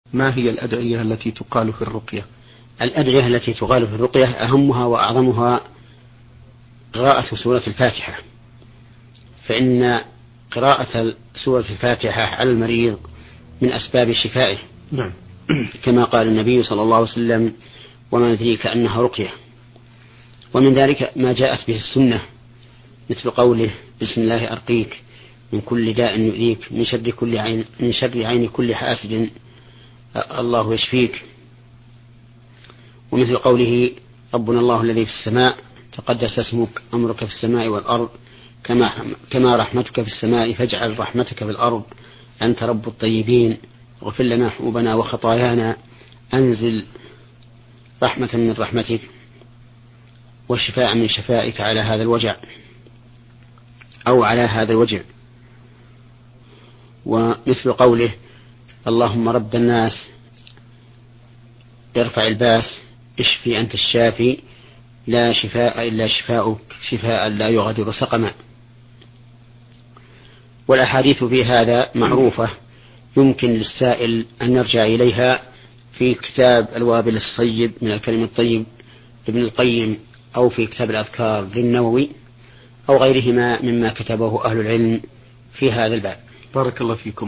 ما هي الأدعية التي تقال في الرقية؟ الأدعية التي تقال في الرقية أهمها وأعظمها قراءة سورة الفاتحة، فإن قراءة سورة الفاتحة على المريض من أسباب شفائه. نعم. كما قال النبي صلى الله عليه وسلم: وما يدريك أنها رقية. ومن ذلك ما جاءت به السنة، مثل قوله: بسم الله أرقيك من كل داء يؤذيك، من شر عين كل حاسد الله يشفيك. ومثل قوله: ربنا الله الذي في السماء تقدس اسمك، أمرك في السماء والأرض، كما رحمتك في السماء فاجعل رحمتك في الأرض، أنت رب الطيبين، اغفر لنا حوبنا وخطايانا، أنزل رحمة من رحمتك وشفاء من شفائك على هذا الوجع أو على هذا الوجع. ومثل قوله: اللهم رب الناس ارفع الباس، اشفي أنت الشافي، لا شفاء إلا شفاؤك، شفاء لا يغادر سقما. والأحاديث في هذا معروفة، يمكن للسائل أن يرجع إليها في كتاب الوابل الصيب من الكلم الطيب ابن القيم، أو في كتاب الأذكار للنووي، أو غيرهما مما كتبه أهل العلم في هذا الباب. بارك الله فيكم.